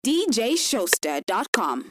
DJShowster.com.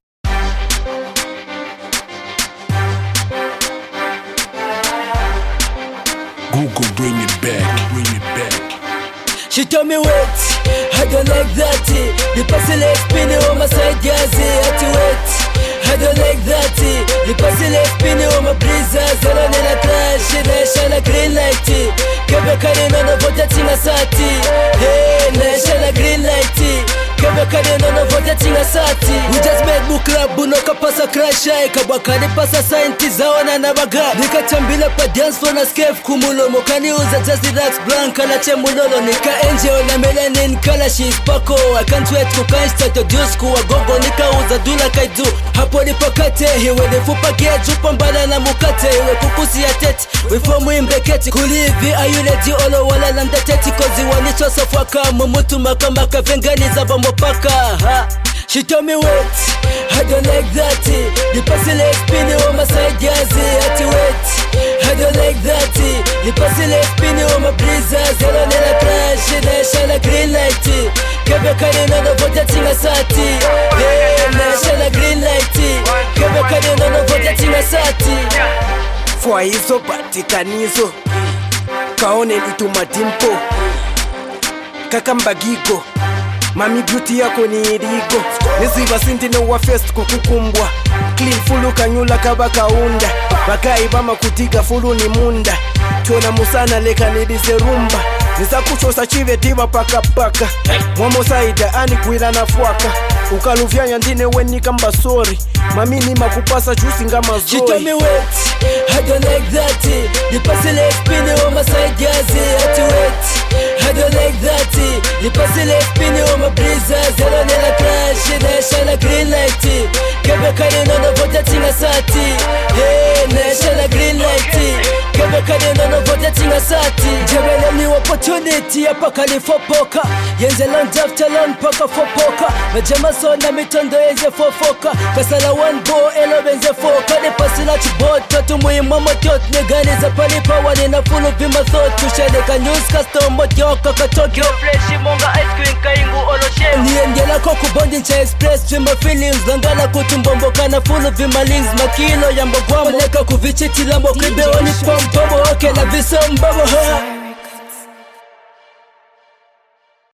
Google, bring it back, bring it back. She told me wait, I don't like that. The person is spinning on my side, yes, I had to wait. I don't like that. The person is spinning on my breezers. I don't need a crash, I shine a green light. Kebe kare no vote tinga sati. Hey, I shine a green light. Kebe kare no vote tinga sati. We just made book club, buno kapasa crash. Kabakani pasa scientists zaona na baga. Nikachambila pa dance for na scave kumulo. Mokani uza just relax blank na chemulolo. Nika angel na melanin color she's pako. I can't wait to can't start to juice kuwa gogo. Nika uza dula kaidu. Hapo ni pakate hiwe nefupa kia jupa mbala na mukate. Hiwe kukusi ya teti wifomu imbeketi. Kulivi ayuledi olo wala landa teti. Kozi wanicho sofwaka mumutu makamaka. Vengani zaba mopaka ha. She told me wait, I don't like that. The person is spinning on my side, yes, I had to wait. I don't like that. The person is spinning on my breezers. I don't need a crash, I shine a green light. Kebe kare no vote tinga sati. Hey, I shine a green light. Kebe kare no vote tinga sati. Fwa hizo patikanizo kaone litumadimpo kakambagigo mami beauty yako ni irigo niziba sinti no wa fest kukukumbwa clean fulu kanyula kabakaunda bakai bama kutiga fulu ni munda tona musana leka nidize rumba niza kuchosa chive tiba paka paka mwamo saida ani kuila na fuaka ukaluvyanya ndine weni kamba sorry mami ni makupasa juicy ngama zoi. She told me wait, I don't like that. The person is spinning on my side, yes, I had to wait. I don't like that. The person is spinning on my breezers. I don't need a crash, I shine a green light. Kebe kare no vote tinga sati. Hey, I shine a green light. Kebe kare no vote tinga sati. Jebele ni opportunity hapa kalifopoka. Yenze land after land paka fopoka. Majama sona mitondo yenze fofoka. Kasala one bo elo benze foka. De pasila chibot tatu muhimu motot. Negani za palipa wani na fulu vima thot. Tusheleka news custom mojoka katokyo. Freshi monga ice cream kaingu olo shame. Niengela koku bondi ncha express. Vima feelings langala kutumbomboka na fulu vima links. Makilo ya mbogwamo. Leka kuvichiti lambo kribe wani pompobo. Okay na viso mbabo ha.